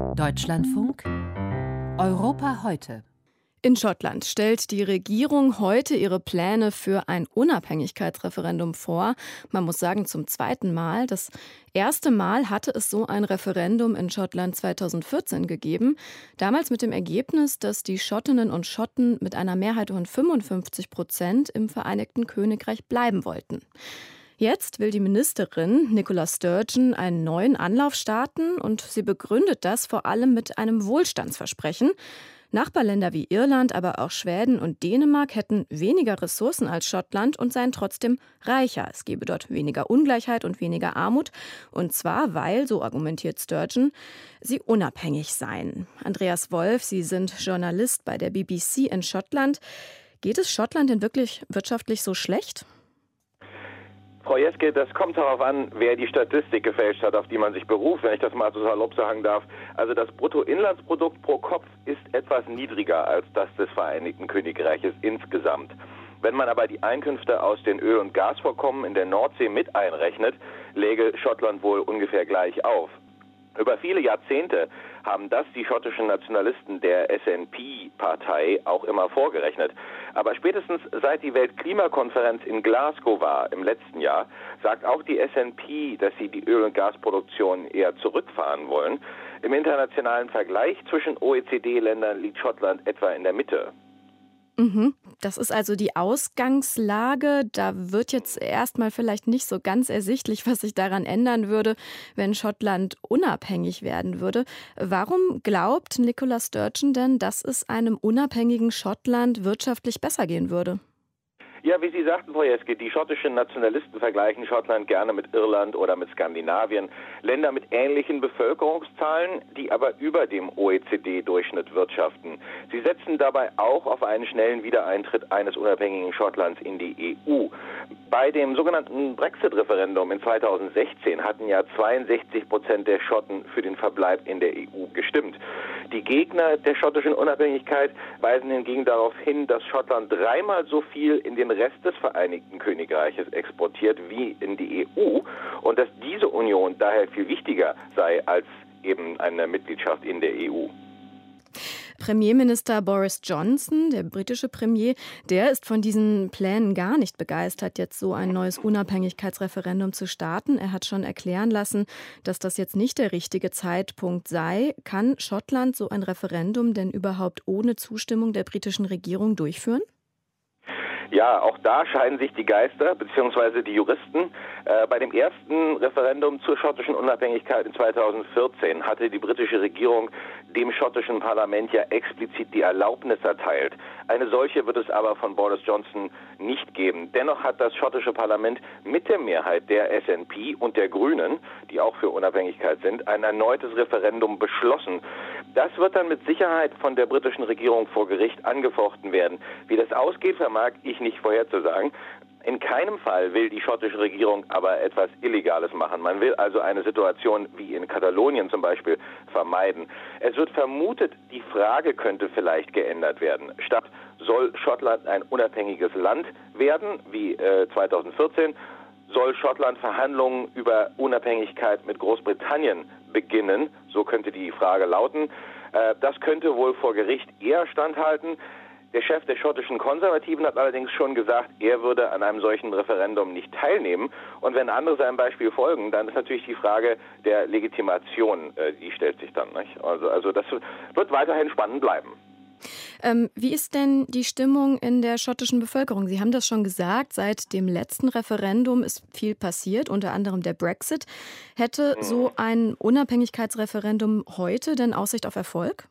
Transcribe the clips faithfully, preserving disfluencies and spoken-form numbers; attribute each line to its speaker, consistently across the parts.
Speaker 1: Deutschlandfunk Europa heute.
Speaker 2: In Schottland stellt die Regierung heute ihre Pläne für ein Unabhängigkeitsreferendum vor. Man muss sagen, zum zweiten Mal. Das erste Mal hatte es so ein Referendum in Schottland zweitausendvierzehn gegeben. Damals mit dem Ergebnis, dass die Schottinnen und Schotten mit einer Mehrheit von fünfundfünfzig Prozent im Vereinigten Königreich bleiben wollten. Jetzt will die Ministerin Nicola Sturgeon einen neuen Anlauf starten und sie begründet das vor allem mit einem Wohlstandsversprechen. Nachbarländer wie Irland, aber auch Schweden und Dänemark hätten weniger Ressourcen als Schottland und seien trotzdem reicher. Es gebe dort weniger Ungleichheit und weniger Armut. Und zwar, weil, so argumentiert Sturgeon, sie unabhängig seien. Andreas Wolf, Sie sind Journalist bei der B B C in Schottland. Geht es Schottland denn wirklich wirtschaftlich so schlecht?
Speaker 3: Frau Jeske, das kommt darauf an, wer die Statistik gefälscht hat, auf die man sich beruft, wenn ich das mal so salopp sagen darf. Also das Bruttoinlandsprodukt pro Kopf ist etwas niedriger als das des Vereinigten Königreiches insgesamt. Wenn man aber die Einkünfte aus den Öl- und Gasvorkommen in der Nordsee mit einrechnet, läge Schottland wohl ungefähr gleich auf. Über viele Jahrzehnte haben das die schottischen Nationalisten der S N P-Partei auch immer vorgerechnet. Aber spätestens seit die Weltklimakonferenz in Glasgow war im letzten Jahr, sagt auch die S N P, dass sie die Öl- und Gasproduktion eher zurückfahren wollen. Im internationalen Vergleich zwischen O E C D-Ländern liegt Schottland etwa in der Mitte.
Speaker 2: Mhm. Das ist also die Ausgangslage. Da wird jetzt erstmal vielleicht nicht so ganz ersichtlich, was sich daran ändern würde, wenn Schottland unabhängig werden würde. Warum glaubt Nicola Sturgeon denn, dass es einem unabhängigen Schottland wirtschaftlich besser gehen würde?
Speaker 3: Ja, wie Sie sagten, Frau Jeske, die schottischen Nationalisten vergleichen Schottland gerne mit Irland oder mit Skandinavien. Länder mit ähnlichen Bevölkerungszahlen, die aber über dem O E C D-Durchschnitt wirtschaften. Sie setzen dabei auch auf einen schnellen Wiedereintritt eines unabhängigen Schottlands in die E U. Bei dem sogenannten Brexit-Referendum in zweitausendsechzehn hatten ja zweiundsechzig Prozent der Schotten für den Verbleib in der E U gestimmt. Die Gegner der schottischen Unabhängigkeit weisen hingegen darauf hin, dass Schottland dreimal so viel in den Rest des Vereinigten Königreiches exportiert wie in die E U und dass diese Union daher viel wichtiger sei als eben eine Mitgliedschaft in der E U.
Speaker 2: Premierminister Boris Johnson, der britische Premier, der ist von diesen Plänen gar nicht begeistert, jetzt so ein neues Unabhängigkeitsreferendum zu starten. Er hat schon erklären lassen, dass das jetzt nicht der richtige Zeitpunkt sei. Kann Schottland so ein Referendum denn überhaupt ohne Zustimmung der britischen Regierung durchführen?
Speaker 3: Ja, auch da scheiden sich die Geister bzw. die Juristen. Äh, bei dem ersten Referendum zur schottischen Unabhängigkeit in zweitausendvierzehn hatte die britische Regierung dem schottischen Parlament ja explizit die Erlaubnis erteilt. Eine solche wird es aber von Boris Johnson nicht geben. Dennoch hat das schottische Parlament mit der Mehrheit der S N P und der Grünen, die auch für Unabhängigkeit sind, ein erneutes Referendum beschlossen. Das wird dann mit Sicherheit von der britischen Regierung vor Gericht angefochten werden. Wie das ausgeht, vermag ich nicht vorherzusagen. In keinem Fall will die schottische Regierung aber etwas Illegales machen. Man will also eine Situation wie in Katalonien zum Beispiel vermeiden. Es wird vermutet, die Frage könnte vielleicht geändert werden. Statt soll Schottland ein unabhängiges Land werden, wie äh, zweitausendvierzehn, soll Schottland Verhandlungen über Unabhängigkeit mit Großbritannien beginnen. So könnte die Frage lauten. Äh, das könnte wohl vor Gericht eher standhalten. Der Chef der schottischen Konservativen hat allerdings schon gesagt, er würde an einem solchen Referendum nicht teilnehmen. Und wenn andere seinem Beispiel folgen, dann ist natürlich die Frage der Legitimation, äh, die stellt sich dann, nicht? Also, also das wird weiterhin spannend bleiben.
Speaker 2: Ähm, wie ist denn die Stimmung in der schottischen Bevölkerung? Sie haben das schon gesagt, seit dem letzten Referendum ist viel passiert, unter anderem der Brexit. Hätte so ein Unabhängigkeitsreferendum heute denn Aussicht auf Erfolg?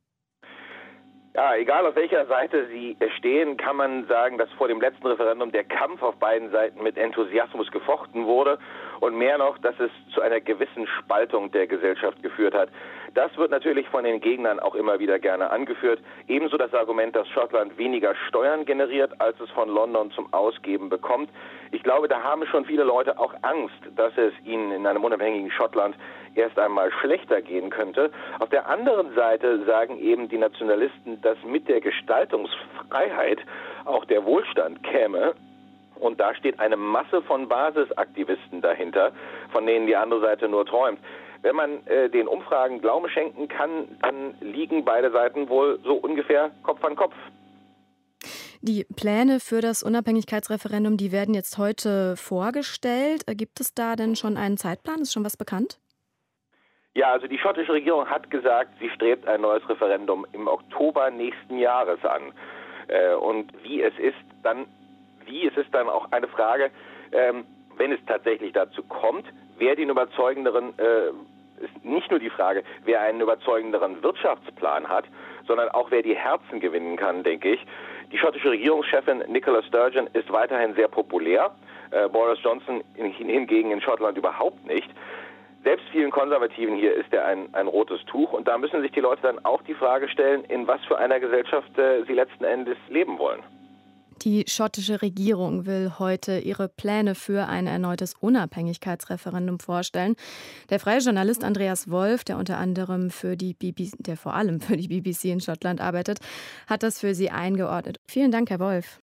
Speaker 3: Ja, egal auf welcher Seite Sie stehen, kann man sagen, dass vor dem letzten Referendum der Kampf auf beiden Seiten mit Enthusiasmus gefochten wurde und mehr noch, dass es zu einer gewissen Spaltung der Gesellschaft geführt hat. Das wird natürlich von den Gegnern auch immer wieder gerne angeführt. Ebenso das Argument, dass Schottland weniger Steuern generiert, als es von London zum Ausgeben bekommt. Ich glaube, da haben schon viele Leute auch Angst, dass es ihnen in einem unabhängigen Schottland erst einmal schlechter gehen könnte. Auf der anderen Seite sagen eben die Nationalisten, dass mit der Gestaltungsfreiheit auch der Wohlstand käme. Und da steht eine Masse von Basisaktivisten dahinter, von denen die andere Seite nur träumt. Wenn man äh, den Umfragen Glauben schenken kann, dann liegen beide Seiten wohl so ungefähr Kopf an Kopf.
Speaker 2: Die Pläne für das Unabhängigkeitsreferendum, die werden jetzt heute vorgestellt. Gibt es da denn schon einen Zeitplan? Ist schon was bekannt?
Speaker 3: Ja, also die schottische Regierung hat gesagt, sie strebt ein neues Referendum im Oktober nächsten Jahres an. Äh, und wie es ist, dann, wie es ist dann auch eine Frage, ähm, wenn es tatsächlich dazu kommt, wer den überzeugenderen, äh, ist nicht nur die Frage, wer einen überzeugenderen Wirtschaftsplan hat, sondern auch wer die Herzen gewinnen kann, denke ich. Die schottische Regierungschefin Nicola Sturgeon ist weiterhin sehr populär, äh, Boris Johnson in, hingegen in Schottland überhaupt nicht. Selbst vielen Konservativen hier ist er ein, ein rotes Tuch und da müssen sich die Leute dann auch die Frage stellen, in was für einer Gesellschaft äh, sie letzten Endes leben wollen.
Speaker 2: Die schottische Regierung will heute ihre Pläne für ein erneutes Unabhängigkeitsreferendum vorstellen. Der freie Journalist Andreas Wolf, der unter anderem für die B B C, der vor allem für die B B C in Schottland arbeitet, hat das für Sie eingeordnet. Vielen Dank, Herr Wolf.